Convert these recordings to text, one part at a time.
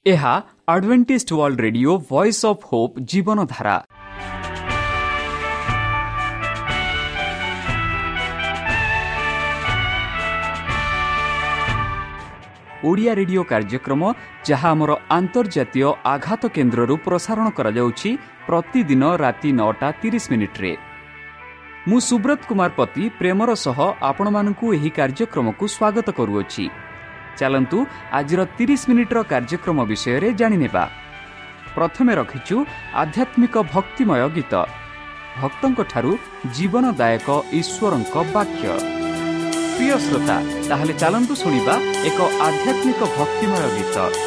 ଏହା Adventist world radio voice of hope Jeevan Dhara. Odia radio कार्यक्रम जहाँ आमर आंतर्जातीय आघात केन्द्रु प्रसारण करा जाउछि प्रतिदिन राति 9:30 रे। मु सुब्रत कुमार पति प्रेमर सह आपण मानकु एही कार्यक्रम को स्वागत करूछि। चलंतु आजिर 30 मिनिटर कार्यक्रम विषय रे जानि नेबा। प्रथमे रखिछु आध्यात्मिक भक्तिमय गीत, भक्तंक ठारू जीवनदायक ईश्वरंक वाक्य। प्रिय श्रोता, ताहले चलंतु सुनिबा एक आध्यात्मिक भक्तिमय गीत।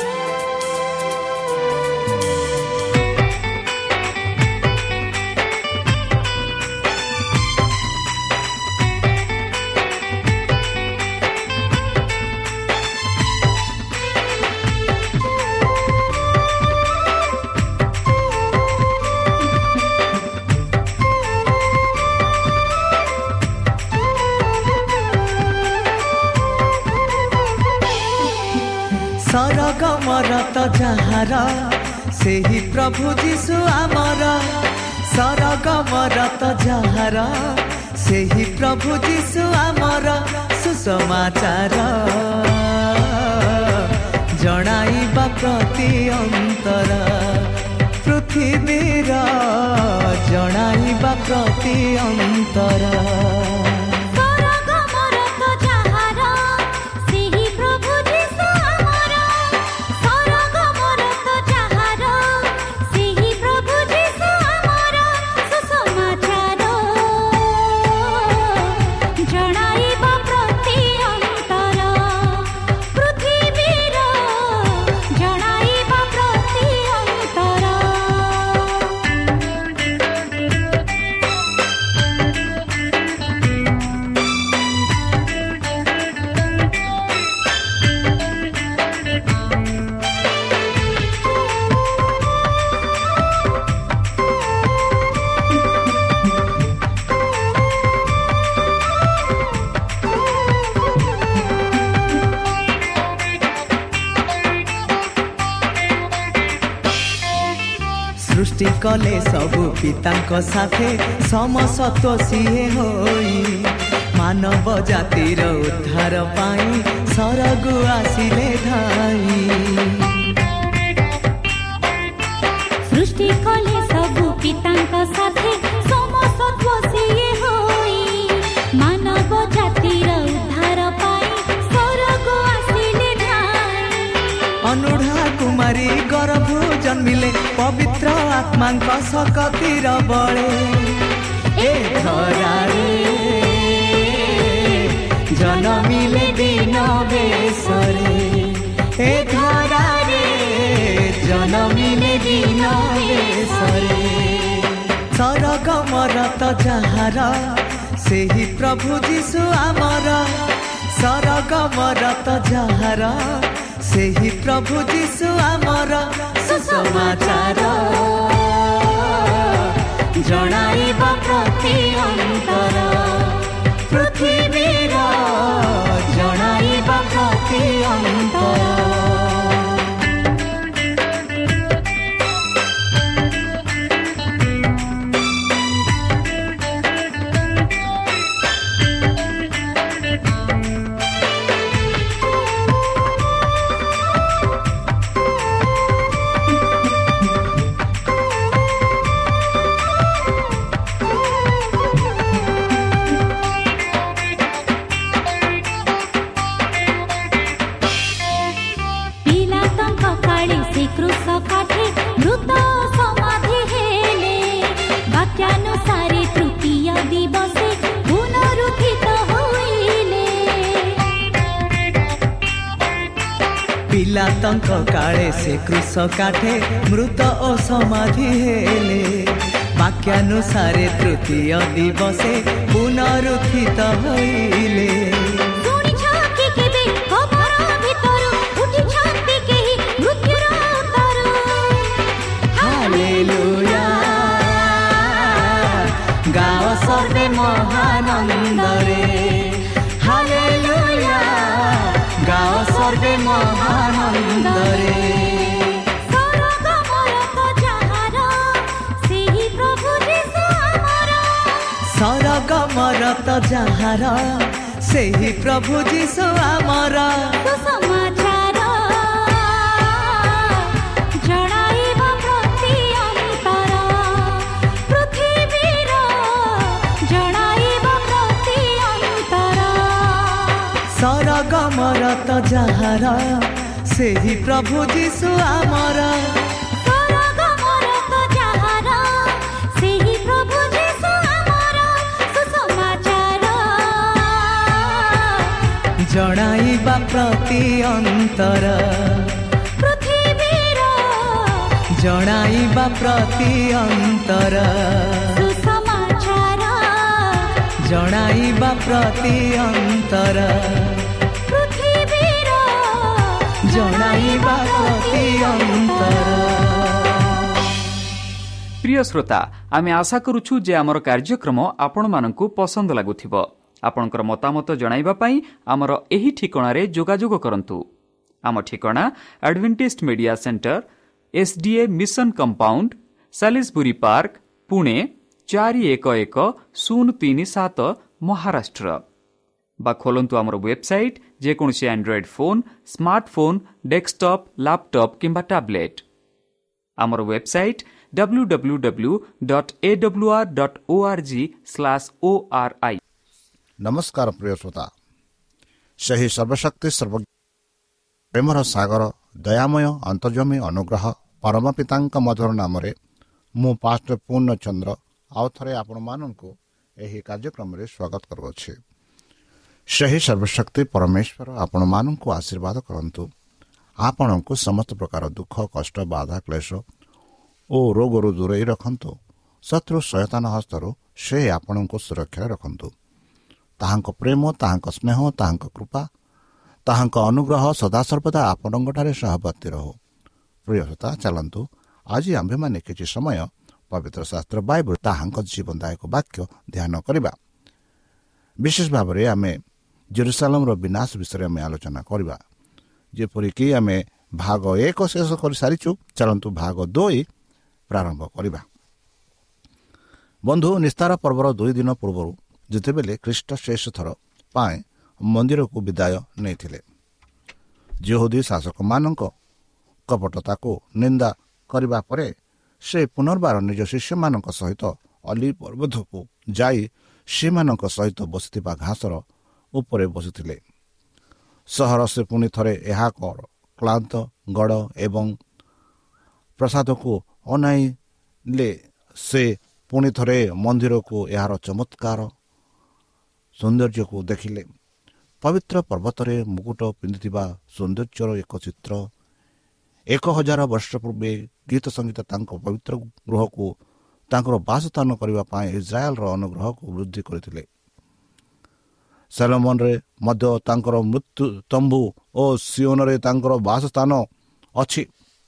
सरगमरत जहार सेही प्रभु जीशु आमर, सरगमरत जहार सेही प्रभु जीशु आमर। सुसमाचार जणाइबा प्रति अंतर पृथ्वीर, जणाइबा प्रति अंतर। सृष्टि कले सबु पितांक साथे समसत्व सीए होई, मानव जातिर उद्धार पाई सरगु आसिले धाई। सृष्टि कले सबु पितांक साथे समसत्व सीए होई, मानव जातिर उद्धार पाई सरगु आसिले धाई। अनुढ़ा कुमारी गर्भ जन्मिले पवित्र आत्मांक शक्तिर बळे, ए धरारे जनमिले दिन बेसरे, ए धरारे जनमिले दिन बेसरे। सरगमरत जहार सेही प्रभु जीशु आमर, सरगमरत जहार सेही प्रभु जीशु आमर। सुसमाचार जणाइबा प्रति अंतर पृथ्वीर, जणाइबा प्रति अंतर। पिलातंक काले से क्रूस काठे मृत ओ समाधि हेले, वाक्यानुसारे तृतीय दिवसे पुनरुत्थित होइले। हालेलुया गाओ सर्वे महानंदरे, हालेलुया गाओ सर्वे महानंदरे। ତ ଯାହାର ସେହି ପ୍ରଭୁ ଯୀଶୁ ଆମର। ସୁସମାଚାର ଜଣାଇବା ପ୍ରତି ଅନ୍ତର ପୃଥିବୀର ଜଣାଇବା ପ୍ରତି ଅନ୍ତର। ସରଗମର ତ ଯାହାର ସେହି ପ୍ରଭୁ ଯୀଶୁ ଆମର। ସରଗମର ତ ଯାହାର ସେହି ପ୍ରଭୁ ଯୀଶୁ ଆମର। ସୁସମାଚାର ଜଣାଇବା ପ୍ରତି ଅନ୍ତର ପୃଥିବୀର ଜଣାଇବା ପ୍ରତି ଅନ୍ତର ସୁସମାଚାର ଜଣାଇବା ପ୍ରତି ଅନ୍ତର ପୃଥିବୀର ଜଣାଇବା ପ୍ରତି ଅନ୍ତର। প্রিয় শ্রোতা, আমি আশা করুছু যে আমার কার্যক্রম আপনার পসন্দ লাগুথিব। আপনার মতামত জনাইবা পাই আমার এই ঠিকଣାর যোগাযোগ করন্তু। আম ঠিকଣା Adventist media centre, SDA mission compound, Salisbury park, Pune 411037, Maharashtra. বা খোলন্তু আমার ওয়েবসাইট, যেকোনসি Android phone, smartphone, desktop, laptop কিংবা ট্যাবলেট। আমার ওয়েবসাইট www.awr.org/ori। नमस्कार प्रिय श्रोता, ସେହି ସର୍ବଶକ୍ତି ପ୍ରେମର ସାଗର ଦୟାମୟ ଅନ୍ତର୍ଜମୀ ଅନୁଗ୍ରହ ପରମ ପିତାଙ୍କ ମଧୁର ନାମରେ ମୁଁ ପାଷ୍ଟର ପୂର୍ଣ୍ଣଚନ୍ଦ୍ର ଆଉ ଥରେ ଆପଣମାନଙ୍କୁ ଏହି କାର୍ଯ୍ୟକ୍ରମରେ ସ୍ୱାଗତ କରୁଅଛି। ସେହି ସର୍ବଶକ୍ତି ପରମେଶ୍ୱର ଆପଣମାନଙ୍କୁ ଆଶୀର୍ବାଦ କରନ୍ତୁ। ଆପଣଙ୍କୁ ସମସ୍ତ ପ୍ରକାର ଦୁଃଖ, କଷ୍ଟ, ବାଧା, କ୍ଲେଶ ଓ ରୋଗରୁ ଦୂରେଇ ରଖନ୍ତୁ। ଶତ୍ରୁ ଶୟତାନ ହସ୍ତରୁ ସେ ଆପଣଙ୍କୁ ସୁରକ୍ଷାରେ ରଖନ୍ତୁ। ତାହାଙ୍କ ପ୍ରେମ, ତାହାଙ୍କ ସ୍ନେହ, ତାହାଙ୍କ କୃପା, ତାହାଙ୍କ ଅନୁଗ୍ରହ ସଦାସର୍ବଦା ଆପଣଙ୍କଠାରେ ସହବର୍ତ୍ତୀ ରହୁ। ପ୍ରିୟ ଶ୍ରୋତା, ଚାଲନ୍ତୁ ଆଜି ଆମ୍ଭେମାନେ କିଛି ସମୟ ପବିତ୍ର ଶାସ୍ତ୍ର ବାଇବଲ ତାହାଙ୍କ ଜୀବନଦାୟକ ବାକ୍ୟ ଧ୍ୟାନ କରିବା। ବିଶେଷ ଭାବରେ ଆମେ ଜେରୁସାଲେମର ବିନାଶ ବିଷୟରେ ଆମେ ଆଲୋଚନା କରିବା। ଯେପରିକି ଆମେ ଭାଗ 1 ଶେଷ କରିସାରିଛୁ, ଚାଲନ୍ତୁ ଭାଗ 2 ପ୍ରାରମ୍ଭ କରିବା। ବନ୍ଧୁ, ନିସ୍ତାର ପର୍ବର 2 ଦିନ ପୂର୍ବରୁ ଯେତେବେଳେ ଖ୍ରୀଷ୍ଟ ଶେଷ ଥର ପାଇଁ ମନ୍ଦିରକୁ ବିଦାୟ ନେଇଥିଲେ, ଯହୂଦୀ ଶାସକମାନଙ୍କ କପଟତାକୁ ନିନ୍ଦା କରିବା ପରେ ସେ ପୁନର୍ବାର ନିଜ ଶିଷ୍ୟମାନଙ୍କ ସହିତ ଅଲିଭ ପର୍ବତକୁ ଯାଇ ସେମାନଙ୍କ ସହିତ ବସିଥିବା ଘାସର ଉପରେ ବସିଥିଲେ। ସହର ସେ ପୁଣି ଥରେ ଏହାକ କ୍ଳାନ୍ତ ଗଡ଼ ଏବଂ ପ୍ରସାଦକୁ ଅନାଇଲେ। ସେ ପୁଣି ଥରେ ମନ୍ଦିରକୁ, ଏହାର ଚମତ୍କାର ସୌନ୍ଦର୍ଯ୍ୟକୁ ଦେଖିଲେ। ପବିତ୍ର ପର୍ବତରେ ମୁକୁଟ ପିନ୍ଧିଥିବା ସୌନ୍ଦର୍ଯ୍ୟର ଏକ ଚିତ୍ର। 1000 ବର୍ଷ ପୂର୍ବେ ଗୀତ ସଙ୍ଗୀତ ତାଙ୍କ ପବିତ୍ର ଗୃହକୁ ତାଙ୍କର ବାସସ୍ଥାନ କରିବା ପାଇଁ ଇସ୍ରାଏଲର ଅନୁଗ୍ରହକୁ ବୃଦ୍ଧି କରିଥିଲେ। ସଲୋମନରେ ମଧ୍ୟ ତାଙ୍କର ମୃତ୍ୟୁ ତମ୍ବୁ ଓ ସିଓନରେ ତାଙ୍କର ବାସସ୍ଥାନ ଅଛି।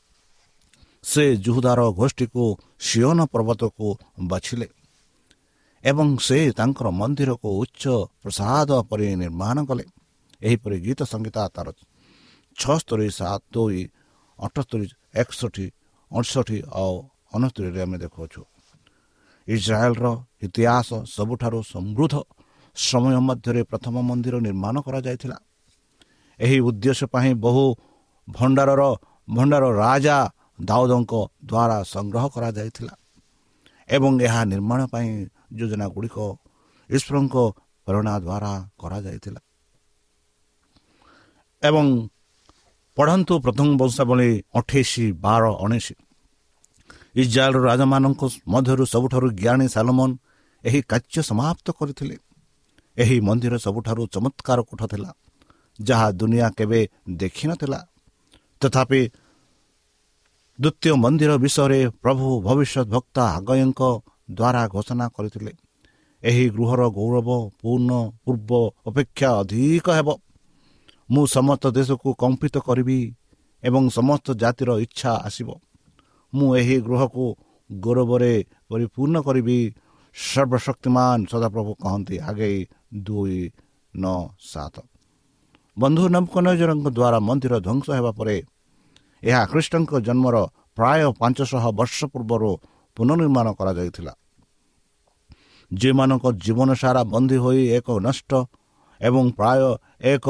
ସେ ଯହୂଦାର ଗୋଷ୍ଠୀକୁ ସିଓନ ପର୍ବତକୁ ବାଛିଲେ ଏବଂ ସେ ତାଙ୍କର ମନ୍ଦିରକୁ ଉଚ୍ଚ ପ୍ରସାଦ ପରି ନିର୍ମାଣ କଲେ। ଏହିପରି ଗୀତ ସଙ୍ଗୀତ ତାର 76, 7, 78, 61, 68 ଆଉ 69 ଆମେ ଦେଖୁଅଛୁ। ଇସ୍ରାଏଲର ଇତିହାସ ସବୁଠାରୁ ସମୃଦ୍ଧ ସମୟ ମଧ୍ୟରେ ପ୍ରଥମ ମନ୍ଦିର ନିର୍ମାଣ କରାଯାଇଥିଲା। ଏହି ଉଦ୍ଦେଶ୍ୟ ପାଇଁ ବହୁ ଭଣ୍ଡାର ରାଜା ଦାଉଦଙ୍କ ଦ୍ୱାରା ସଂଗ୍ରହ କରାଯାଇଥିଲା ଏବଂ ଏହା ନିର୍ମାଣ ପାଇଁ ଯୋଜନା ଗୁଡ଼ିକ ଈଶ୍ୱରଙ୍କ ପ୍ରେରଣା ଦ୍ୱାରା କରାଯାଇଥିଲା। ଏବଂ ପଢ଼ନ୍ତୁ ପ୍ରଥମ ବଂଶାବଳୀ 28, 12, 19। ଇସ୍ରାଏଲର ରାଜାମାନଙ୍କ ମଧ୍ୟରୁ ସବୁଠାରୁ ଜ୍ଞାନୀ ସାଲୋମନ ଏହି କାର୍ଯ୍ୟ ସମାପ୍ତ କରିଥିଲେ। ଏହି ମନ୍ଦିର ସବୁଠାରୁ ଚମତ୍କାର କୋଠ ଥିଲା, ଯାହା ଦୁନିଆ କେବେ ଦେଖିନଥିଲା। ତଥାପି ଦ୍ୱିତୀୟ ମନ୍ଦିର ବିଷୟରେ ପ୍ରଭୁ ଭବିଷ୍ୟତ ବକ୍ତା ହାଗୟଙ୍କ ଦ୍ୱାରା ଘୋଷଣା କରିଥିଲେ। ଏହି ଗୃହର ଗୌରବ ପୂର୍ବ ଅପେକ୍ଷା ଅଧିକ ହେବ। ମୁଁ ସମସ୍ତ ଦେଶକୁ କମ୍ପିତ କରିବି ଏବଂ ସମସ୍ତ ଜାତିର ଇଚ୍ଛା ଆସିବ। ମୁଁ ଏହି ଗୃହକୁ ଗୌରବରେ ପରିପୂର୍ଣ୍ଣ କରିବି, ସର୍ବଶକ୍ତିମାନ ସଦାପ୍ରଭୁ କହନ୍ତି। ହାଗେଇ 2:9-7। ବନ୍ଧୁ, ନବୁକଦ୍ନେଜରଙ୍କ ଦ୍ୱାରା ମନ୍ଦିର ଧ୍ୱଂସ ହେବା ପରେ ଏହା ଖ୍ରୀଷ୍ଟଙ୍କ ଜନ୍ମର ପ୍ରାୟ 500 ବର୍ଷ ପୂର୍ବରୁ ପୁନର୍ନିର୍ମାଣ କରାଯାଇଥିଲା। ଯେଉଁମାନଙ୍କ ଜୀବନ ସାରା ବନ୍ଦୀ ହୋଇ ଏକ ନଷ୍ଟ ଏବଂ ପ୍ରାୟ ଏକ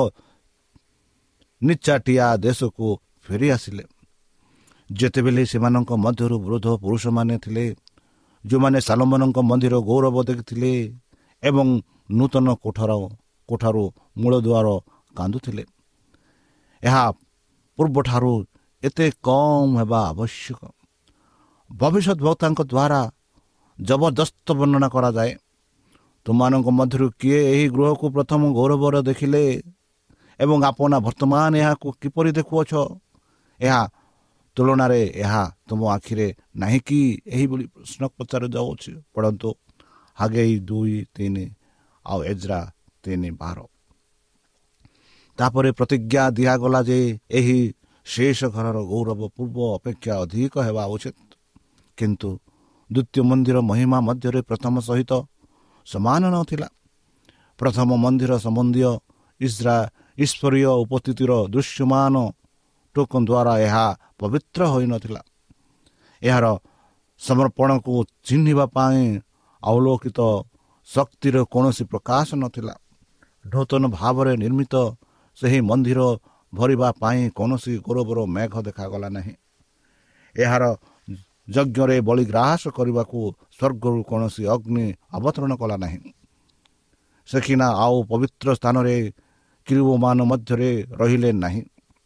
ନିଚାଟିଆ ଦେଶକୁ ଫେରି ଆସିଲେ। ଯେତେବେଳେ ସେମାନଙ୍କ ମଧ୍ୟରୁ ବୃଦ୍ଧ ପୁରୁଷମାନେ ଥିଲେ, ଯେଉଁମାନେ ସାଲୋମନଙ୍କ ମନ୍ଦିର ଗୌରବ ଦେଖିଥିଲେ ଏବଂ ନୂତନ କୋଠାରୁ ମୂଳଦୁଆର କାନ୍ଦୁଥିଲେ, ଏହା ପୂର୍ବଠାରୁ ଏତେ କମ୍ ହେବା ଆବଶ୍ୟକ। ଭବିଷ୍ୟତ ବକ୍ତାଙ୍କ ଦ୍ୱାରା ଜବରଦସ୍ତ ବର୍ଣ୍ଣନା କରାଯାଏ, ତୁମମାନଙ୍କ ମଧ୍ୟରୁ କିଏ ଏହି ଗୃହକୁ ପ୍ରଥମ ଗୌରବର ଦେଖିଲେ ଏବଂ ଆପଣ ବର୍ତ୍ତମାନ ଏହାକୁ କିପରି ଦେଖୁଅଛ? ଏହା ତୁଳନାରେ ଏହା ତୁମ ଆଖିରେ ନାହିଁ କି? ଏହିଭଳି ପ୍ରଶ୍ନ ପଚରାଯାଉଛି। ପଢ଼ନ୍ତୁ ହାଗେଇ 2:3 ଆଉ ଏଜ୍ରା 3:12। ତାପରେ ପ୍ରତିଜ୍ଞା ଦିଆଗଲା ଯେ ଏହି ଶେଷ ଘରର ଗୌରବ ପୂର୍ବ ଅପେକ୍ଷା ଅଧିକ ହେବା ଉଚିତ, କିନ୍ତୁ ଦ୍ୱିତୀୟ ମନ୍ଦିର ମହିମା ମଧ୍ୟରେ ପ୍ରଥମ ସହିତ ସମାନ ନଥିଲା। ପ୍ରଥମ ମନ୍ଦିର ସମ୍ବନ୍ଧୀୟ ଈଶ୍ୱରୀୟ ଉପସ୍ଥିତିର ଦୃଶ୍ୟମାନ ଟୋକନ ଦ୍ୱାରା ଏହା ପବିତ୍ର ହୋଇନଥିଲା। ଏହାର ସମର୍ପଣକୁ ଚିହ୍ନିବା ପାଇଁ ଅବଲୋକିତ ଶକ୍ତିର କୌଣସି ପ୍ରକାଶ ନଥିଲା। ନୂତନ ଭାବରେ ନିର୍ମିତ ସେହି ମନ୍ଦିର ଭରିବା ପାଇଁ କୌଣସି ଗୌରବର ମେଘ ଦେଖାଗଲା ନାହିଁ। ଏହାର ଯଜ୍ଞରେ ବଳିଗ୍ରାସ କରିବାକୁ ସ୍ୱର୍ଗରୁ କୌଣସି ଅଗ୍ନି ଅବତରଣ କଲା ନାହିଁ। ସେଖିନା ଆଉ ପବିତ୍ର ସ୍ଥାନରେ କିରୁବମାନ ମଧ୍ୟରେ ରହିଲେ ନାହିଁ।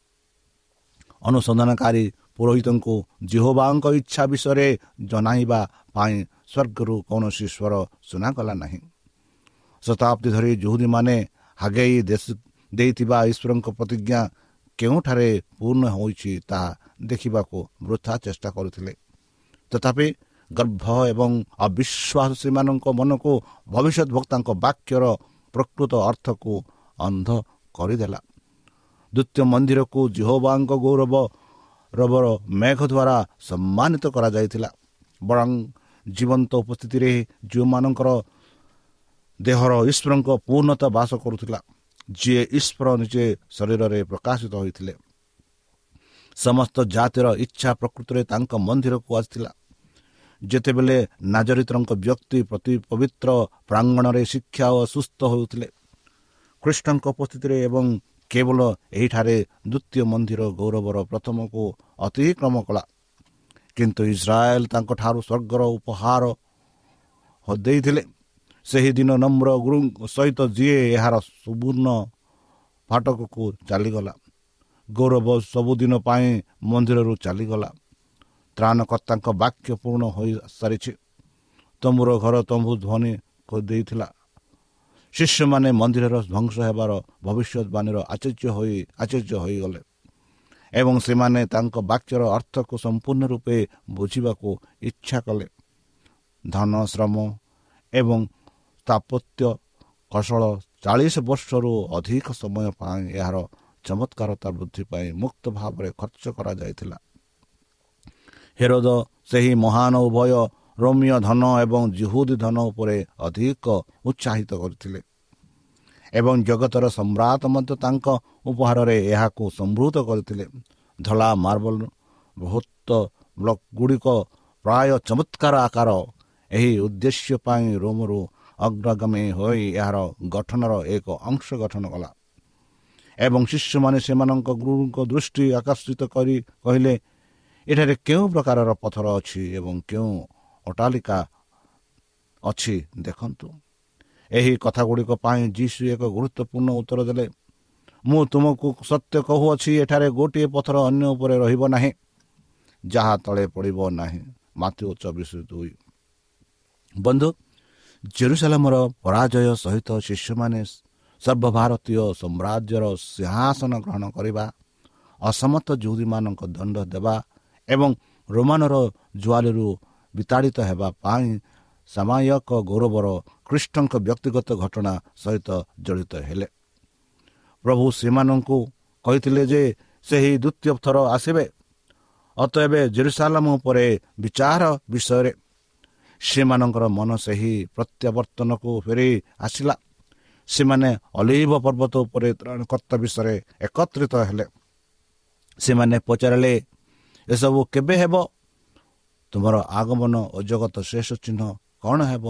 ଅନୁସନ୍ଧାନକାରୀ ପୁରୋହିତଙ୍କୁ ଯେହୋବାଙ୍କ ଇଚ୍ଛା ବିଷୟରେ ଜଣାଇବା ପାଇଁ ସ୍ୱର୍ଗରୁ କୌଣସି ସ୍ୱର ଶୁଣାଗଲା ନାହିଁ। ଶତାବ୍ଦୀ ଧରି ଯହୁଦୀମାନେ ହାଗେଇ ଦେଇଥିବା ଈଶ୍ୱରଙ୍କ ପ୍ରତିଜ୍ଞା କେଉଁଠାରେ ପୂର୍ଣ୍ଣ ହୋଇଛି ତାହା ଦେଖିବାକୁ ବୃଥା ଚେଷ୍ଟା କରୁଥିଲେ। ତଥାପି ଗର୍ଭ ଏବଂ ଅବିଶ୍ୱାସ ସେମାନଙ୍କ ମନକୁ ଭବିଷ୍ୟତ ବକ୍ତାଙ୍କ ବାକ୍ୟର ପ୍ରକୃତ ଅର୍ଥକୁ ଅନ୍ଧ କରିଦେଲା। ଦ୍ୱିତୀୟ ମନ୍ଦିରକୁ ଯେହୋବାଙ୍କ ଗୌରବର ମେଘ ଦ୍ୱାରା ସମ୍ମାନିତ କରାଯାଇଥିଲା। ବରଂ ଜୀବନ୍ତ ଉପସ୍ଥିତିରେ ଯେଉଁମାନଙ୍କର ଦେହର ଈଶ୍ୱରଙ୍କ ପୂର୍ଣ୍ଣତା ବାସ କରୁଥିଲା, ଯିଏ ଈଶ୍ୱର ନିଜେ ଶରୀରରେ ପ୍ରକାଶିତ ହୋଇଥିଲେ। ସମସ୍ତ ଜାତିର ଇଚ୍ଛା ପ୍ରକୃତରେ ତାଙ୍କ ମନ୍ଦିରକୁ ଆସିଥିଲା। ଯେତେବେଳେ ନାଜରିତଙ୍କ ବ୍ୟକ୍ତି ପ୍ରତି ପବିତ୍ର ପ୍ରାଙ୍ଗଣରେ ଶିକ୍ଷା ଓ ସୁସ୍ଥ ହେଉଥିଲେ, ଖ୍ରୀଷ୍ଟଙ୍କ ଉପସ୍ଥିତିରେ ଏବଂ କେବଳ ଏହିଠାରେ ଦ୍ୱିତୀୟ ମନ୍ଦିର ଗୌରବର ପ୍ରଥମକୁ ଅତିକ୍ରମ କଲା। କିନ୍ତୁ ଇସ୍ରାଏଲ ତାଙ୍କଠାରୁ ସ୍ୱର୍ଗର ଉପହାର ଦେଇଥିଲେ। ସେହିଦିନ ନମ୍ର ଗୁରୁଙ୍କ ସହିତ ଯିଏ ଏହାର ସୁବର୍ଣ୍ଣ ଫାଟକକୁ ଚାଲିଗଲା। ଗୌରବ ସବୁଦିନ ପାଇଁ ମନ୍ଦିରରୁ ଚାଲିଗଲା। ତ୍ରାଣକର୍ତ୍ତାଙ୍କ ବାକ୍ୟ ପୂର୍ଣ୍ଣ ହୋଇସାରିଛି। ତମ୍ବୁର ଘର ତମ୍ବୁ ଧ୍ୱନି ଦେଇଥିଲା। ଶିଷ୍ୟମାନେ ମନ୍ଦିରର ଧ୍ୱଂସ ହେବାର ଭବିଷ୍ୟତବାଣୀର ଆଶ୍ଚର୍ଯ୍ୟ ହୋଇଗଲେ ଏବଂ ସେମାନେ ତାଙ୍କ ବାକ୍ୟର ଅର୍ଥକୁ ସମ୍ପୂର୍ଣ୍ଣ ରୂପେ ବୁଝିବାକୁ ଇଚ୍ଛା କଲେ। ଧନ, ଶ୍ରମ ଏବଂ ସ୍ଥାପତ୍ୟ କୌଶଳ 40 ବର୍ଷରୁ ଅଧିକ ସମୟ ପାଇଁ ଏହାର ଚମତ୍କାରତା ବୃଦ୍ଧି ପାଇଁ ମୁକ୍ତ ଭାବରେ ଖର୍ଚ୍ଚ କରାଯାଇଥିଲା। ହେରୋଦ ସେହି ମହାନ ଉଭୟ ରୋମୀୟ ଧନ ଏବଂ ଜିହୁଦୀ ଧନ ଉପରେ ଅଧିକ ଉତ୍ସାହିତ କରିଥିଲେ ଏବଂ ଜଗତର ସମ୍ରାଟ ମଧ୍ୟ ତାଙ୍କ ଉପହାରରେ ଏହାକୁ ସମୃଦ୍ଧ କରିଥିଲେ। ଧଳା ମାର୍ବଲ ବୃହତ ବ୍ଲକ୍ ଗୁଡ଼ିକ ପ୍ରାୟ ଚମତ୍କାର ଆକାର ଏହି ଉଦ୍ଦେଶ୍ୟ ପାଇଁ ରୋମରୁ ଅଗ୍ରଗାମୀ ହୋଇ ଏହାର ଗଠନର ଏକ ଅଂଶ ଗଠନ କଲା ଏବଂ ଶିଷ୍ୟମାନେ ସେମାନଙ୍କ ଗୁରୁଙ୍କ ଦୃଷ୍ଟି ଆକର୍ଷିତ କରି କହିଲେ, ଏଠାରେ କେଉଁ ପ୍ରକାରର ପଥର ଅଛି ଏବଂ କେଉଁ ଅଟ୍ଟାଳିକା ଅଛି ଦେଖନ୍ତୁ। ଏହି କଥାଗୁଡ଼ିକ ପାଇଁ ଯୀଶୁ ଏକ ଗୁରୁତ୍ୱପୂର୍ଣ୍ଣ ଉତ୍ତର ଦେଲେ। ମୁଁ ତୁମକୁ ସତ୍ୟ କହୁଅଛି, ଏଠାରେ ଗୋଟିଏ ପଥର ଅନ୍ୟ ଉପରେ ରହିବ ନାହିଁ, ଯାହା ତଳେ ପଡ଼ିବ ନାହିଁ। ମାଥିଉ 24:2। ବନ୍ଧୁ, ଜେରୁସାଲେମର ପରାଜୟ ସହିତ ଶିଷ୍ୟମାନେ ସର୍ବଭାରତୀୟ ସାମ୍ରାଜ୍ୟର ସିଂହାସନ ଗ୍ରହଣ କରିବା, ଅସମର୍ଥ ଯହୁଦୀମାନଙ୍କ ଦଣ୍ଡ ଦେବା ଏବଂ ରୋମାନର ଜୁଆଲିରୁ ବିତାଡ଼ିତ ହେବା ପାଇଁ ସାମୟିକ ଗୌରବର ଖ୍ରୀଷ୍ଟଙ୍କ ବ୍ୟକ୍ତିଗତ ଘଟଣା ସହିତ ଜଡ଼ିତ ହେଲେ। ପ୍ରଭୁ ସେମାନଙ୍କୁ କହିଥିଲେ ଯେ ସେହି ଦ୍ୱିତୀୟ ଥର ଆସିବେ। ଅତଏବ ଜେରୁସାଲେମ ଉପରେ ବିଚାର ବିଷୟରେ ସେମାନଙ୍କର ମନ ସେହି ପ୍ରତ୍ୟାବର୍ତ୍ତନକୁ ଫେରି ଆସିଲା। ସେମାନେ ଅଲିଭ ପର୍ବତ ଉପରେ ତ୍ରାଣକର୍ତ୍ତା ବିଷୟରେ ଏକତ୍ରିତ ହେଲେ। ସେମାନେ ପଚାରିଲେ, ଏସବୁ କେବେ ହେବ? ତୁମର ଆଗମନ ଓ ଜଗତ ଶେଷ ଚିହ୍ନ କ'ଣ ହେବ?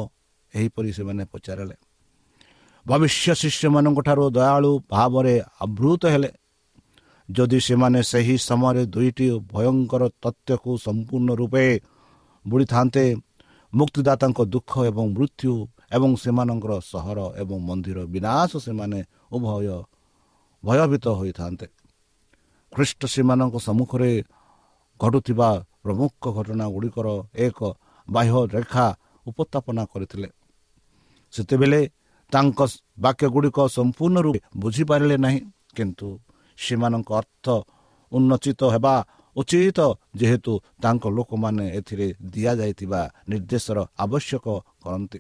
ଏହିପରି ସେମାନେ ପଚାରିଲେ। ଭବିଷ୍ୟ ଶିଷ୍ୟମାନଙ୍କ ଠାରୁ ଦୟାଳୁ ଭାବରେ ଆବୃତ ହେଲେ। ଯଦି ସେମାନେ ସେହି ସମୟରେ ଦୁଇଟି ଭୟଙ୍କର ତଥ୍ୟକୁ ସମ୍ପୂର୍ଣ୍ଣ ରୂପେ ବୁଡ଼ିଥାନ୍ତେ, ମୁକ୍ତିଦାତାଙ୍କ ଦୁଃଖ ଏବଂ ମୃତ୍ୟୁ ଏବଂ ସେମାନଙ୍କର ସହର ଏବଂ ମନ୍ଦିର ବିନାଶ, ସେମାନେ ଉଭୟ ଭୟଭୀତ ହୋଇଥାନ୍ତେ। ଖ୍ରୀଷ୍ଟ ସେମାନଙ୍କ ସମ୍ମୁଖରେ ଘଟୁଥିବା ପ୍ରମୁଖ ଘଟଣା ଗୁଡ଼ିକର ଏକ ବାହ୍ୟ ରେଖା ଉପସ୍ଥାପନା କରିଥିଲେ। ସେତେବେଳେ ତାଙ୍କ ବାକ୍ୟ ଗୁଡ଼ିକ ସମ୍ପୂର୍ଣ୍ଣ ରୂପେ ବୁଝିପାରିଲେ ନାହିଁ, କିନ୍ତୁ ସେମାନଙ୍କ ଅର୍ଥ ଉନ୍ମୋଚିତ ହେବା ଉଚିତ, ଯେହେତୁ ତାଙ୍କ ଲୋକମାନେ ଏଥିରେ ଦିଆଯାଇଥିବା ନିର୍ଦ୍ଦେଶର ଆବଶ୍ୟକ କରନ୍ତି।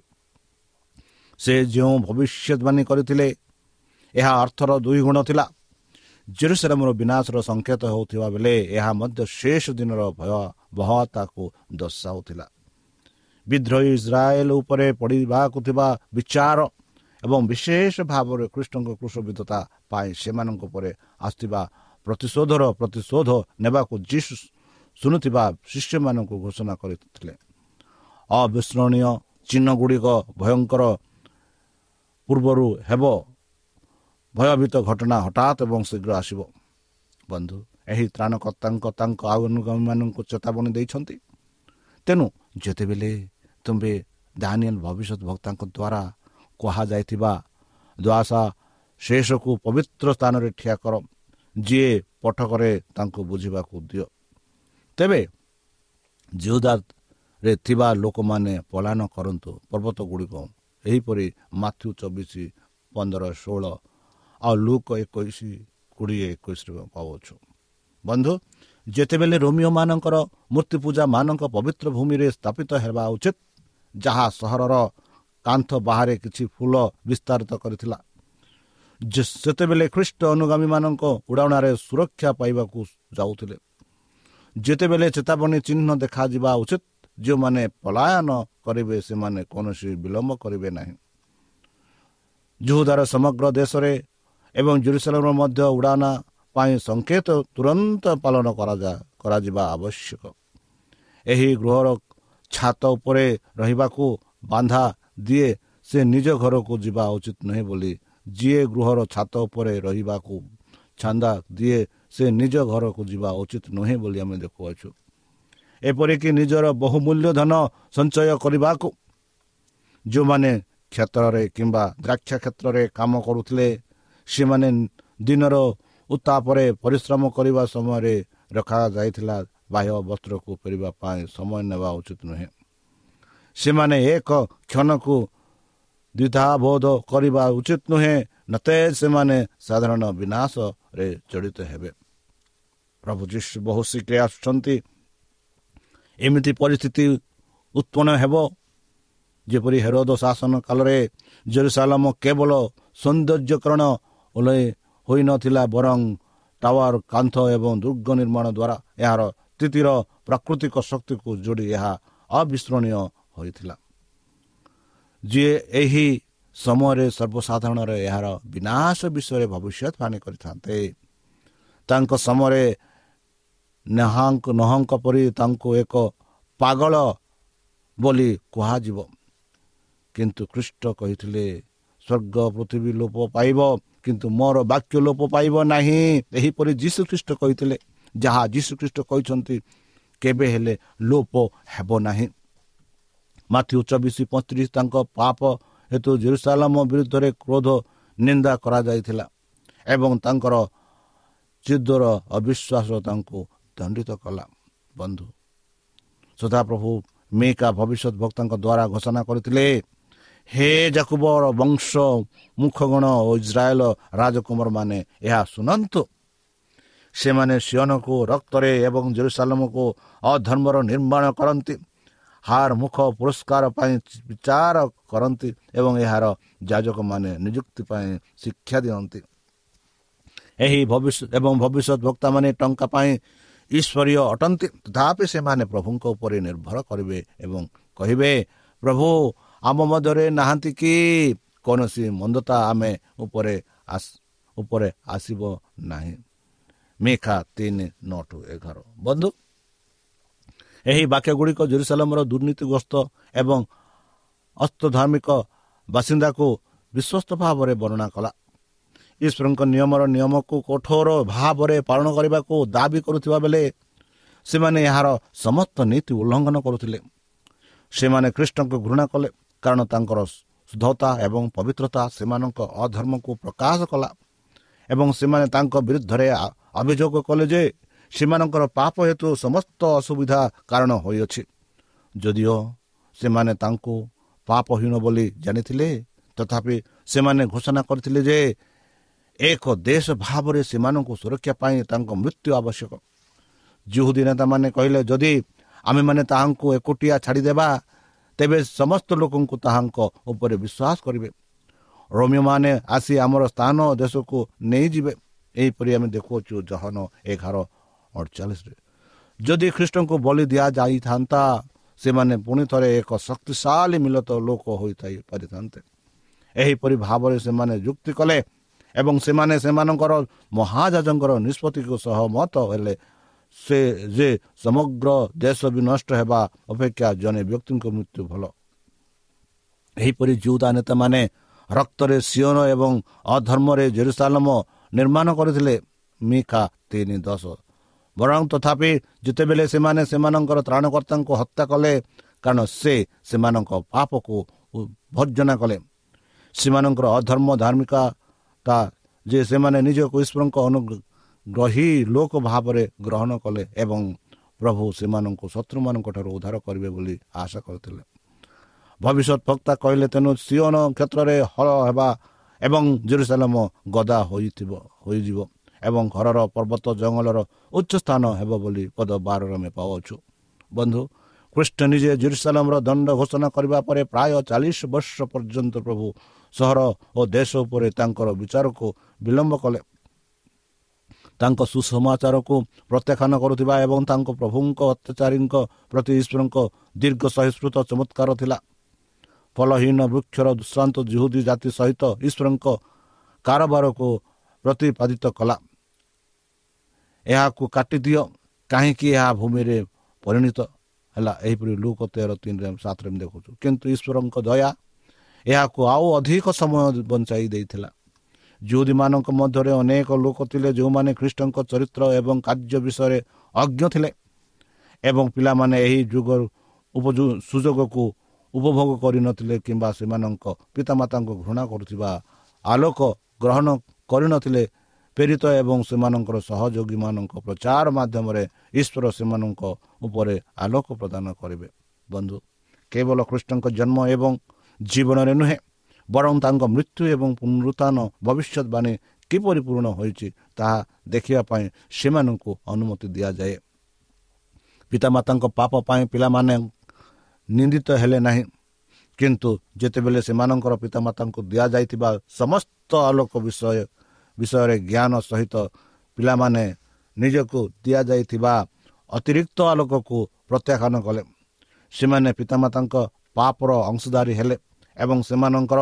ସେ ଯେଉଁ ଭବିଷ୍ୟବାଣୀ କରିଥିଲେ, ଏହା ଅର୍ଥର 2 ଗୁଣ ଥିଲା। ଜେରୁସାଲେମର ବିନାଶର ସଂକେତ ହେଉଥିବା ବେଳେ ଏହା ମଧ୍ୟ ଶେଷ ଦିନର ଭୟାବହତାକୁ ଦର୍ଶାଉଥିଲା। ବିଦ୍ରୋହୀ ଇସ୍ରାଏଲ ଉପରେ ପଡ଼ିବାକୁ ଥିବା ବିଚାର ଏବଂ ବିଶେଷ ଭାବରେ ଖ୍ରୀଷ୍ଟଙ୍କ କ୍ରୁଶବିଦ୍ଧତା ପାଇଁ ସେମାନଙ୍କ ଉପରେ ଆସିଥିବା ପ୍ରତିଶୋଧ ନେବାକୁ ଯୀଶୁ ଶୁଣୁଥିବା ଶିଷ୍ୟମାନଙ୍କୁ ଘୋଷଣା କରିଥିଲେ। ଅବିସ୍ମରଣୀୟ ଚିହ୍ନ ଗୁଡ଼ିକ ଭୟଙ୍କର ପୂର୍ବରୁ ହେବ। ଭୟଭୀତ ଘଟଣା ହଠାତ୍ ଏବଂ ଶୀଘ୍ର ଆସିବ। ବନ୍ଧୁ, ଏହି ତ୍ରାଣକର୍ତ୍ତାଙ୍କ ତାଙ୍କ ଅନୁଗାମୀମାନଙ୍କୁ ଚେତାବନୀ ଦେଇଛନ୍ତି। ତେଣୁ ଯେତେବେଳେ ତୁମେ ଦାନିଏଲ ଭବିଷ୍ୟତ ବକ୍ତାଙ୍କ ଦ୍ୱାରା କୁହାଯାଇଥିବା ଦ୍ୱାସା ଶେଷକୁ ପବିତ୍ର ସ୍ଥାନରେ ଠିଆ କର, ଯିଏ ପଠକରେ ତାଙ୍କୁ ବୁଝିବାକୁ ଦିଅ। ତେବେ ଜିହୁଦାରେ ଥିବା ଲୋକମାନେ ପଳାୟନ କରନ୍ତୁ ପର୍ବତ ଗୁଡ଼ିକ। ଏହିପରି ମାଥ୍ୟୁ 24:15-16 ଆଉ ଲୁକ 21:20-21 ପାଉଛୁ। ବନ୍ଧୁ, ଯେତେବେଳେ ରୋମିଓମାନଙ୍କର ମୂର୍ତ୍ତି ପୂଜା ମାନଙ୍କ ପବିତ୍ର ଭୂମିରେ ସ୍ଥାପିତ ହେବା ଉଚିତ, ଯାହା ସହରର କାନ୍ଥ ବାହାରେ କିଛି ଫୁଲ ବିସ୍ତାରିତ କରିଥିଲା, ସେତେବେଳେ ଖ୍ରୀଷ୍ଟ ଅନୁଗାମୀମାନଙ୍କ ଉଡ଼ାଣରେ ସୁରକ୍ଷା ପାଇବାକୁ ଯାଉଥିଲେ। ଯେତେବେଳେ ଚେତାବନୀ ଚିହ୍ନ ଦେଖାଯିବା ଉଚିତ, ଯେଉଁମାନେ ପଳାୟନ କରିବେ ସେମାନେ କୌଣସି ବିଳମ୍ବ କରିବେ ନାହିଁ। ଜିହୁଦାର ସମଗ୍ର ଦେଶରେ ଏବଂ ଜେରୁସାଲେମର ମଧ୍ୟ ଉଡ଼ାଣ ପାଇଁ ସଂକେତ ତୁରନ୍ତ ପାଳନ କରାଯିବା ଆବଶ୍ୟକ। ଏହି ଗୃହର ଛାତ ଉପରେ ରହିବାକୁ ବାଧା ଦିଏ, ସେ ନିଜ ଘରକୁ ଯିବା ଉଚିତ ନୁହେଁ ବୋଲି, ଯିଏ ଗୃହର ଛାତ ଉପରେ ରହିବାକୁ ଛାନ୍ଦା ଦିଏ, ସେ ନିଜ ଘରକୁ ଯିବା ଉଚିତ ନୁହେଁ ବୋଲି ଆମେ ଦେଖୁଅଛୁ। ଏପରିକି ନିଜର ବହୁମୂଲ୍ୟ ଧନ ସଞ୍ଚୟ କରିବାକୁ ଯେଉଁମାନେ କ୍ଷେତ୍ରରେ କିମ୍ବା ଦ୍ରାକ୍ଷା କ୍ଷେତ୍ରରେ କାମ କରୁଥିଲେ, ସେମାନେ ଦିନର ଉତ୍ତାପରେ ପରିଶ୍ରମ କରିବା ସମୟରେ ରଖାଯାଇଥିଲା ବାହ୍ୟ ବସ୍ତ୍ରକୁ ଫେରିବା ପାଇଁ ସମୟ ନେବା ଉଚିତ ନୁହେଁ। ସେମାନେ ଏକ କ୍ଷଣକୁ ଦ୍ୱିଧାବୋଧ କରିବା ଉଚିତ ନୁହେଁ, ନଚେତ୍ ସେମାନେ ସାଧାରଣ ବିନାଶରେ ଜଡ଼ିତ ହେବେ। ପ୍ରଭୁ ଯୀଶୁ ବହୁ ଶୀଘ୍ର ଆସୁଛନ୍ତି। ଏମିତି ପରିସ୍ଥିତି ଉତ୍ପନ୍ନ ହେବ ଯେପରି ହେରୋଦ ଶାସନ କାଳରେ ଜେରୁସାଲେମ କେବଳ ସୌନ୍ଦର୍ଯ୍ୟକରଣ ହୋଇନଥିଲା, ବରଂ ଟାୱାର, କାନ୍ଥ ଏବଂ ଦୁର୍ଗ ନିର୍ମାଣ ଦ୍ୱାରା ଏହାର ସ୍ଥିତିର ପ୍ରାକୃତିକ ଶକ୍ତିକୁ ଯୋଡ଼ି ଏହା ଅବିସ୍ମରଣୀୟ ହୋଇଥିଲା। ଯିଏ ଏହି ସମୟରେ ସର୍ବସାଧାରଣରେ ଏହାର ବିନାଶ ବିଷୟରେ ଭବିଷ୍ୟତବାଣୀ କରିଥାନ୍ତେ, ତାଙ୍କ ସମୟରେ ନହଙ୍କ ପରି ତାଙ୍କୁ ଏକ ପାଗଳ ବୋଲି କୁହାଯିବ। କିନ୍ତୁ ଖ୍ରୀଷ୍ଟ କହିଥିଲେ, ସ୍ୱର୍ଗ ପୃଥିବୀ ଲୋପ ପାଇବ, କିନ୍ତୁ ମୋର ବାକ୍ୟ ଲୋପ ପାଇବ ନାହିଁ। ଏହିପରି ଯୀଶୁଖ୍ରୀଷ୍ଟ କହିଥିଲେ, ଯାହା ଯୀଶୁଖ୍ରୀଷ୍ଟ କହିଛନ୍ତି କେବେ ହେଲେ ଲୋପ ହେବ ନାହିଁ। ମାଥ୍ୟୁ 24:35 ତାଙ୍କ ପାପ ହେତୁ ଜେରୁସାଲେମ ବିରୁଦ୍ଧରେ କ୍ରୋଧ ନିନ୍ଦା କରାଯାଇଥିଲା ଏବଂ ତାଙ୍କର ଚିଦ୍ର ଅବିଶ୍ୱାସ ତାଙ୍କୁ ଦଣ୍ଡିତ କଲା। ବନ୍ଧୁ, ସଦାପ୍ରଭୁ ମିକା ଭବିଷ୍ୟତ ବକ୍ତାଙ୍କ ଦ୍ୱାରା ଘୋଷଣା କରିଥିଲେ, ହେ ଯାକୁବର ବଂଶ ମୁଖଗଣ ଓ ଇସ୍ରାଏଲ ରାଜକୁମାର ମାନେ ଏହା ଶୁଣନ୍ତୁ। ସେମାନେ ସିୟନକୁ ରକ୍ତରେ ଏବଂ ଜେରୁସାଲେମକୁ ଅଧର୍ମର ନିର୍ମାଣ କରନ୍ତି, ହାର ମୁଖ ପୁରସ୍କାର ପାଇଁ ବିଚାର କରନ୍ତି ଏବଂ ଏହାର ଯାଜକମାନେ ନିଯୁକ୍ତି ପାଇଁ ଶିକ୍ଷା ଦିଅନ୍ତି। ଏହି ଭବିଷ୍ୟତ ବକ୍ତାମାନେ ଟଙ୍କା ପାଇଁ ଈଶ୍ୱରୀୟ ଅଟନ୍ତି, ତଥାପି ସେମାନେ ପ୍ରଭୁଙ୍କ ଉପରେ ନିର୍ଭର କରିବେ ଏବଂ କହିବେ, ପ୍ରଭୁ ଆମ ମଧ୍ୟରେ ନାହାନ୍ତି କି? କୌଣସି ମନ୍ଦତା ଆମେ ଉପରେ ଆସିବ ନାହିଁ। ମିକା 3:9-11। ବନ୍ଧୁ, ଏହି ବାକ୍ୟ ଗୁଡ଼ିକ ଜେରୁସାଲେମର ଦୁର୍ନୀତିଗ୍ରସ୍ତ ଏବଂ ଅସ୍ତଧାର୍ମିକ ବାସିନ୍ଦାକୁ ବିଶ୍ୱସ୍ତ ଭାବରେ ବର୍ଣ୍ଣନା କଲା। ଈଶ୍ୱରଙ୍କ ନିୟମକୁ କଠୋର ଭାବରେ ପାଳନ କରିବାକୁ ଦାବି କରୁଥିବା ବେଳେ ସେମାନେ ଏହାର ସମସ୍ତ ନୀତି ଉଲ୍ଲଙ୍ଘନ କରୁଥିଲେ। ସେମାନେ ଖ୍ରୀଷ୍ଟଙ୍କୁ ଘୃଣା କଲେ କାରଣ ତାଙ୍କର ଶୁଦ୍ଧତା ଏବଂ ପବିତ୍ରତା ସେମାନଙ୍କ ଅଧର୍ମକୁ ପ୍ରକାଶ କଲା ଏବଂ ସେମାନେ ତାଙ୍କ ବିରୁଦ୍ଧରେ ଅଭିଯୋଗ କଲେ ଯେ ସେମାନଙ୍କର ପାପ ହେତୁ ସମସ୍ତ ଅସୁବିଧା କାରଣ ହୋଇଅଛି। ଯଦିଓ ସେମାନେ ତାଙ୍କୁ ପାପହୀନ ବୋଲି ଜାଣିଥିଲେ ତଥାପି ସେମାନେ ଘୋଷଣା କରିଥିଲେ ଯେ ଏକ ଦେଶ ଭାବରେ ସେମାନଙ୍କୁ ସୁରକ୍ଷା ପାଇଁ ତାଙ୍କ ମୃତ୍ୟୁ ଆବଶ୍ୟକ। ଯିହୁଦୀ ନେତାମାନେ କହିଲେ ଯଦି ଆମେମାନେ ତାହାଙ୍କୁ ଏକୁଟିଆ ଛାଡ଼ିଦେବା ତେବେ ସମସ୍ତ ଲୋକଙ୍କୁ ତାହାଙ୍କ ଉପରେ ବିଶ୍ୱାସ କରିବେ। ରୋମିଓମାନେ ଆସି ଆମର ସ୍ଥାନ ଦେଶକୁ ନେଇଯିବେ। ଏହିପରି ଆମେ ଦେଖୁଅଛୁ ଜହନ 11:48। ଯଦି ଖ୍ରୀଷ୍ଟଙ୍କୁ ବଳି ଦିଆଯାଇଥାନ୍ତା ସେମାନେ ପୁଣି ଥରେ ଏକ ଶକ୍ତିଶାଳୀ ମିଳିତ ଲୋକ ହୋଇଥାଇ ପାରିଥାନ୍ତେ। ଏହିପରି ଭାବରେ ସେମାନେ ଯୁକ୍ତି କଲେ ଏବଂ ସେମାନେ ସେମାନଙ୍କର ମହାଯାଜଙ୍କର ନିଷ୍ପତ୍ତିକୁ ସହମତ ହେଲେ ସେ ଯେ ସମଗ୍ର ଦେଶ ବି ନଷ୍ଟ ହେବା ଅପେକ୍ଷା ଜଣେ ବ୍ୟକ୍ତିଙ୍କ ମୃତ୍ୟୁ ଭଲ। ଏହିପରି ଯୁଦା ନେତାମାନେ ରକ୍ତରେ ସିଓନ ଏବଂ ଅଧର୍ମରେ ଜେରୁସାଲେମ ନିର୍ମାଣ କରିଥିଲେ। ମିକା 3:10। ବରଂ ତଥାପି ଯେତେବେଳେ ସେମାନେ ସେମାନଙ୍କର ତ୍ରାଣକର୍ତ୍ତାଙ୍କୁ ହତ୍ୟା କଲେ କାରଣ ସେ ସେମାନଙ୍କ ପାପକୁ ଭର୍ଜନା କଲେ, ସେମାନଙ୍କର ଅଧର୍ମ ଧାର୍ମିକତା ଯେ ସେମାନେ ନିଜକୁ ଈଶ୍ୱରଙ୍କ ଅନୁଗ୍ରହୀ ଲୋକ ଭାବରେ ଗ୍ରହଣ କଲେ ଏବଂ ପ୍ରଭୁ ସେମାନଙ୍କୁ ଶତ୍ରୁମାନଙ୍କ ଠାରୁ ଉଦ୍ଧାର କରିବେ ବୋଲି ଆଶା କରିଥିଲେ। ଭବିଷ୍ୟତ ବକ୍ତା କହିଲେ ତେଣୁ ସିଓନ କ୍ଷେତ୍ରରେ ହଳ ହେବା ଏବଂ ଜେରୁସାଲେମ ଗଦା ହୋଇଯିବ ଏବଂ ଘରର ପର୍ବତ ଜଙ୍ଗଲର ଉଚ୍ଚ ସ୍ଥାନ ହେବ ବୋଲି ପଦ 12 ଆମେ ପାଉଛୁ। ବନ୍ଧୁ, ଖ୍ରୀଷ୍ଟ ନିଜେ ଜେରୁସାଲେମର ଦଣ୍ଡ ଘୋଷଣା କରିବା ପରେ ପ୍ରାୟ 40 ବର୍ଷ ପର୍ଯ୍ୟନ୍ତ ପ୍ରଭୁ ସହର ଓ ଦେଶ ଉପରେ ତାଙ୍କର ବିଚାରକୁ ବିଳମ୍ବ କଲେ। ତାଙ୍କ ସୁସମାଚାରକୁ ପ୍ରତ୍ୟାଖ୍ୟାନ କରୁଥିବା ଏବଂ ତାଙ୍କ ପ୍ରଭୁଙ୍କ ଅତ୍ୟାଚାରୀଙ୍କ ପ୍ରତି ଈଶ୍ୱରଙ୍କ ଦୀର୍ଘ ସହିଷ୍ଣୁତ ଚମତ୍କାର ଥିଲା। ଫଳହୀନ ବୃକ୍ଷର ଦୃଷ୍ଟାନ୍ତ ଯିହୁଦୀ ଜାତି ସହିତ ଈଶ୍ୱରଙ୍କ କାରବାରକୁ ପ୍ରତିପାଦିତ କଲା। ଏହାକୁ କାଟିଦିଅ କାହିଁକି ଏହା ଭୂମିରେ ପରିଣତ ହେଲା। ଏହିପରି ଲୁକ 13:3-7 ଦେଖୁଛୁ। କିନ୍ତୁ ଈଶ୍ୱରଙ୍କ ଦୟା ଏହାକୁ ଆଉ ଅଧିକ ସମୟ ବଞ୍ଚାଇ ଦେଇଥିଲା। ଯିହୁଦୀମାନଙ୍କ ମଧ୍ୟରେ ଅନେକ ଲୋକ ଥିଲେ ଯେଉଁମାନେ ଖ୍ରୀଷ୍ଟଙ୍କ ଚରିତ୍ର ଏବଂ କାର୍ଯ୍ୟ ବିଷୟରେ ଅଜ୍ଞ ଥିଲେ ଏବଂ ପିଲାମାନେ ଏହି ସୁଯୋଗକୁ ଉପଭୋଗ କରିନଥିଲେ କିମ୍ବା ସେମାନଙ୍କ ପିତାମାତାଙ୍କୁ ଘୃଣା କରୁଥିବା ଆଲୋକ ଗ୍ରହଣ କରିନଥିଲେ। ପ୍ରେରିତ ଏବଂ ସେମାନଙ୍କର ସହଯୋଗୀମାନଙ୍କ ପ୍ରଚାର ମାଧ୍ୟମରେ ଈଶ୍ୱର ସେମାନଙ୍କ ଉପରେ ଆଲୋକ ପ୍ରଦାନ କରିବେ। ବନ୍ଧୁ, କେବଳ ଖ୍ରୀଷ୍ଟଙ୍କ ଜନ୍ମ ଏବଂ ଜୀବନରେ ନୁହେଁ ବରଂ ତାଙ୍କ ମୃତ୍ୟୁ ଏବଂ ପୁନରୁତ୍ଥାନ ଭବିଷ୍ୟତବାଣୀ କିପରି ପୂରଣ ହୋଇଛି ତାହା ଦେଖିବା ପାଇଁ ସେମାନଙ୍କୁ ଅନୁମତି ଦିଆଯାଏ। ପିତାମାତାଙ୍କ ପାପ ପାଇଁ ପିଲାମାନେ ନିନ୍ଦିତ ହେଲେ ନାହିଁ, କିନ୍ତୁ ଯେତେବେଳେ ସେମାନଙ୍କର ପିତାମାତାଙ୍କୁ ଦିଆଯାଇଥିବା ସମସ୍ତ ଆଲୋକ ବିଷୟରେ ଜ୍ଞାନ ସହିତ ପିଲାମାନେ ନିଜକୁ ଦିଆଯାଇଥିବା ଅତିରିକ୍ତ ଆଲୋକକୁ ପ୍ରତ୍ୟାଖ୍ୟାନ କଲେ, ସେମାନେ ପିତାମାତାଙ୍କ ପାପର ଅଂଶୀଦାରୀ ହେଲେ ଏବଂ ସେମାନଙ୍କର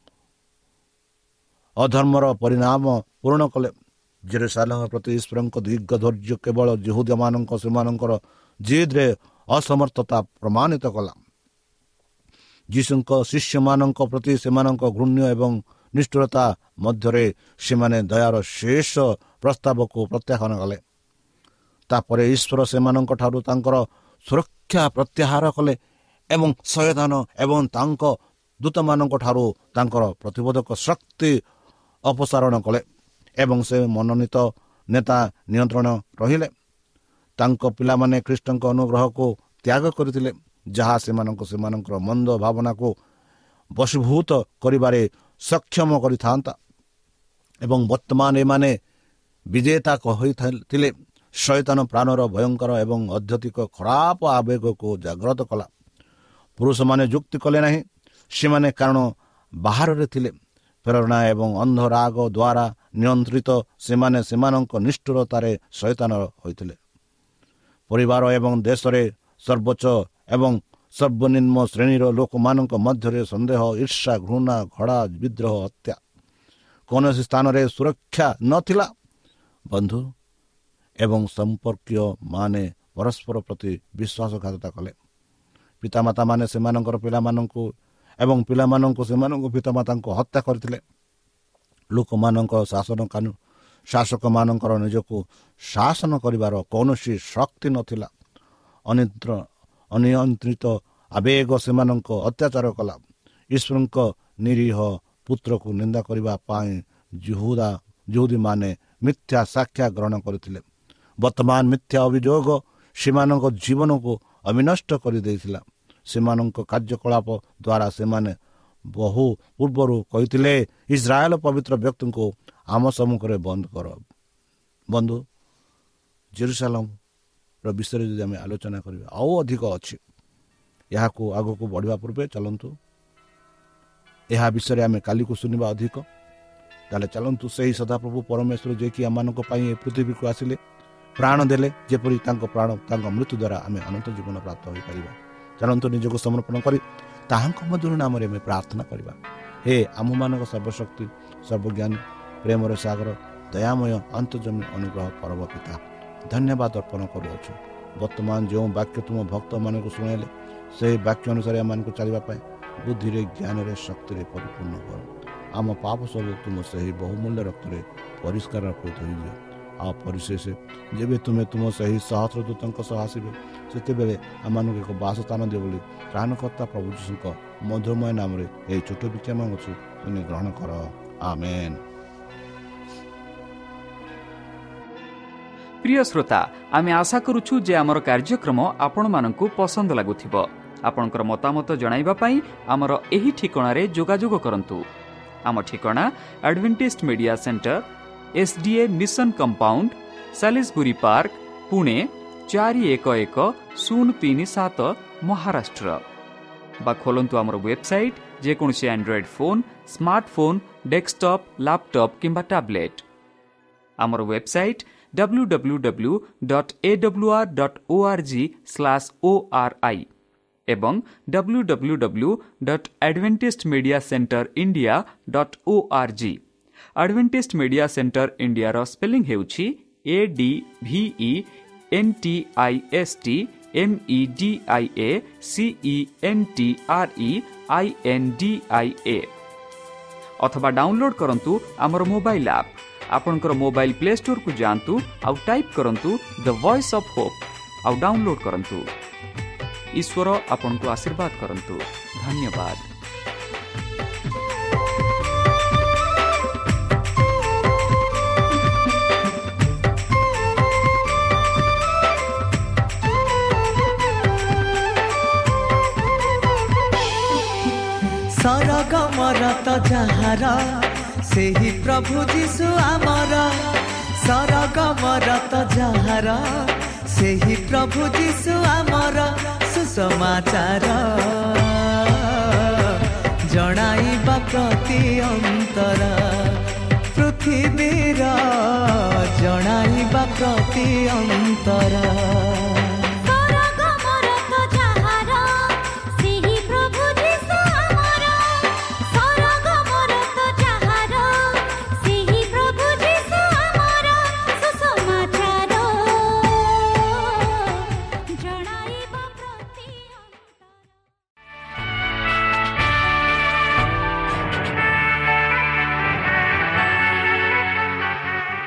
ଅଧର୍ମର ପରିଣାମ ପୂରଣ କଲେ। ଜେରୁସାଲେମ ପ୍ରତି ଈଶ୍ୱରଙ୍କ ଦୀର୍ଘ ଧୈର୍ଯ୍ୟ କେବଳ ଯିହୁଦୀମାନଙ୍କ ସେମାନଙ୍କର ଜିଦ୍ରେ ଅସମର୍ଥତା ପ୍ରମାଣିତ କଲା। ଯୀଶୁଙ୍କ ଶିଷ୍ୟମାନଙ୍କ ପ୍ରତି ସେମାନଙ୍କ ଘୃଣ୍ୟ ଏବଂ ନିଷ୍ଠୁରତା ମଧ୍ୟରେ ସେମାନେ ଦୟାର ଶେଷ ପ୍ରସ୍ତାବକୁ ପ୍ରତ୍ୟାଖ୍ୟାନ କଲେ। ତାପରେ ଈଶ୍ୱର ସେମାନଙ୍କ ଠାରୁ ତାଙ୍କର ସୁରକ୍ଷା ପ୍ରତ୍ୟାହାର କଲେ ଏବଂ ଶୟତାନ ଏବଂ ତାଙ୍କ ଦୂତମାନଙ୍କ ଠାରୁ ତାଙ୍କର ପ୍ରତିବୋଧକ ଶକ୍ତି ଅପସାରଣ କଲେ ଏବଂ ସେ ମନୋନୀତ ନେତା ନିୟନ୍ତ୍ରଣ ରହିଲେ। ତାଙ୍କ ପିଲାମାନେ ଖ୍ରୀଷ୍ଟଙ୍କ ଅନୁଗ୍ରହକୁ ତ୍ୟାଗ କରିଥିଲେ ଯାହା ସେମାନଙ୍କର ମନ୍ଦ ଭାବନାକୁ ବଶୀଭୂତ କରିବାରେ ସକ୍ଷମ କରିଥାନ୍ତା ଏବଂ ବର୍ତ୍ତମାନ ଏମାନେ ବିଜେତା ହୋଇଥିଲେ। ଶୟତାନ ପ୍ରାଣର ଭୟଙ୍କର ଏବଂ ଅତ୍ୟଧିକ ଖରାପ ଆବେଗକୁ ଜାଗ୍ରତ କଲା। ପୁରୁଷମାନେ ଯୁକ୍ତି କଲେ ନାହିଁ, ସେମାନେ କାରଣ ବାହାରରେ ଥିଲେ। ପ୍ରେରଣା ଏବଂ ଅନ୍ଧରାଗ ଦ୍ୱାରା ନିୟନ୍ତ୍ରିତ ସେମାନେ ସେମାନଙ୍କ ନିଷ୍ଠୁରତାରେ ଶୟତାନ ହୋଇଥିଲେ। ପରିବାର ଏବଂ ଦେଶରେ ସର୍ବୋଚ୍ଚ ଏବଂ ସର୍ବନିମ୍ନ ଶ୍ରେଣୀର ଲୋକମାନଙ୍କ ମଧ୍ୟରେ ସନ୍ଦେହ, ଈର୍ଷା, ଘୃଣା, ଝଗଡ଼ା, ବିଦ୍ରୋହ, ହତ୍ୟା କୌଣସି ସ୍ଥାନରେ ସୁରକ୍ଷା ନଥିଲା। ବନ୍ଧୁ ଏବଂ ସମ୍ପର୍କୀୟ ମାନେ ପରସ୍ପର ପ୍ରତି ବିଶ୍ୱାସଘାତକତା କଲେ। ପିତାମାତାମାନେ ସେମାନଙ୍କର ପିଲାମାନଙ୍କୁ ଏବଂ ପିଲାମାନଙ୍କୁ ସେମାନଙ୍କ ପିତାମାତାଙ୍କୁ ହତ୍ୟା କରିଥିଲେ। ଲୋକମାନଙ୍କ ଶାସକମାନଙ୍କର ନିଜକୁ ଶାସନ କରିବାର କୌଣସି ଶକ୍ତି ନଥିଲା। ଅନିୟନ୍ତ୍ରିତ ଆବେଗ ସେମାନଙ୍କ ଅତ୍ୟାଚାର କଲା। ଈଶ୍ୱରଙ୍କ ନିରୀହ ପୁତ୍ରକୁ ନିନ୍ଦା କରିବା ପାଇଁ ଯୁହୁଦୀମାନେ ମିଥ୍ୟା ସାକ୍ଷ୍ୟ ଗ୍ରହଣ କରିଥିଲେ। ବର୍ତ୍ତମାନ ମିଥ୍ୟା ଅଭିଯୋଗ ସେମାନଙ୍କ ଜୀବନକୁ ଅବିନଷ୍ଟ କରିଦେଇଥିଲା। ସେମାନଙ୍କ କାର୍ଯ୍ୟକଳାପ ଦ୍ୱାରା ସେମାନେ ବହୁ ପୂର୍ବରୁ କହିଥିଲେ, ଇସ୍ରାଏଲ ପବିତ୍ର ବ୍ୟକ୍ତିଙ୍କୁ ଆମ ସମ୍ମୁଖରେ ବନ୍ଦ କର। ବନ୍ଧୁ, ଜେରୁସାଲେମର ବିଷୟରେ ଯଦି ଆମେ ଆଲୋଚନା କରିବା ଆଉ ଅଧିକ ଅଛି। ଏହାକୁ ଆଗକୁ ବଢ଼ିବା ପୂର୍ବେ ଚାଲନ୍ତୁ ଏହା ବିଷୟରେ ଆମେ କାଲିକୁ ଶୁଣିବା ଅଧିକ। ତାହେଲେ ଚାଲନ୍ତୁ ସେହି ସଦାପ୍ରଭୁ ପରମେଶ୍ୱର ଯିଏକି ଆମମାନଙ୍କ ପାଇଁ ଏ ପୃଥିବୀକୁ ଆସିଲେ, ପ୍ରାଣ ଦେଲେ, ଯେପରି ତାଙ୍କ ମୃତ୍ୟୁ ଦ୍ୱାରା ଆମେ ଅନନ୍ତ ଜୀବନ ପ୍ରାପ୍ତ ହୋଇପାରିବା। ଚାଲନ୍ତୁ ନିଜକୁ ସମର୍ପଣ କରି ତାହାଙ୍କ ମଧୁର ନାମରେ ଆମେ ପ୍ରାର୍ଥନା କରିବା। ହେ ଆମମାନଙ୍କ ସର୍ବଶକ୍ତି, ସର୍ବଜ୍ଞାନୀ, ପ୍ରେମର ସାଗର, ଦୟାମୟ, ଅନ୍ତର୍ଜମୀ, ଅନୁଗ୍ରହ ପରମ ପିତା, ଧନ୍ୟବାଦ ଅର୍ପଣ କରୁଅଛୁ। ବର୍ତ୍ତମାନ ଯେଉଁ ବାକ୍ୟ ତୁମ ଭକ୍ତମାନଙ୍କୁ ଶୁଣାଇଲେ, ସେହି ବାକ୍ୟ ଅନୁସାରେ ଏମାନଙ୍କୁ ଚାଲିବା ପାଇଁ ବୁଦ୍ଧିରେ, ଜ୍ଞାନରେ, ଶକ୍ତିରେ ପରିପୂର୍ଣ୍ଣ କର। ଆମ ପାପ ସବୁ ତୁମ ସେହି ବହୁମୂଲ୍ୟ ରକ୍ତରେ ପରିଷ୍କାର ରୂପେ ଧୋଇଦିଅ। ଆଉ ପରିଶେଷ ଯେବେ ତୁମ ସେହି ସହସ୍ର ଦୂତଙ୍କ ସହ ଆସିବେ, ସେତେବେଳେ ଆମମାନଙ୍କୁ ଏକ ବାସସ୍ଥାନ ଦିଅ ବୋଲି ତ୍ରାଣକର୍ତ୍ତା ପ୍ରଭୁ ଯୀଶୁଙ୍କ ମଧୁରମୟ ନାମରେ ଏହି ଛୋଟ ବିକ୍ଷମ ଅଛି, ତୁମେ ଗ୍ରହଣ କର। ଆମେନ୍। প্রিয় শ্রোতা, আমি আশা করুছু যে আমার কার্যক্রম আপনার পসন্দ লাগুথিব। আপনার মতামত জনাইবা পাই আমার এই ঠিকଣାরে যোগাযোগ করন্তু। आम ठिकाना Adventist media centre, SDA mission compound, Salisbury park, Pune 411037 Maharashtra. बा खोलंतु आमर वेबसाइट जेकोसी Android phone, smartphone, desktop, laptop किंबा टैबलेट। आमर वेबसाइट www.awr.org/ori एवं www.adventistmediacenterindia.org। Adventist media centre India रो स्पेलिंग हेउछि ADVENTISTMEDIACENTREINDIA। अथवा डाउनलोड करंतु आमर मोबाइल ऐप। आपनकर मोबाइल प्ले स्टोर को जानतु आउ टाइप करंतु द वॉइस ऑफ होप आउ डाउनलोड करंतु। ईश्वर आपन को आशीर्वाद करंतु। धन्यवाद। सरगमर तो जहार सेही प्रभु जीशु आमर, सरगमर तो जहार सेही प्रभु जीशु आमर, सुसमाचार जणाइबा प्रति अंतर, पृथ्वीर जणाइबा प्रति अंतर।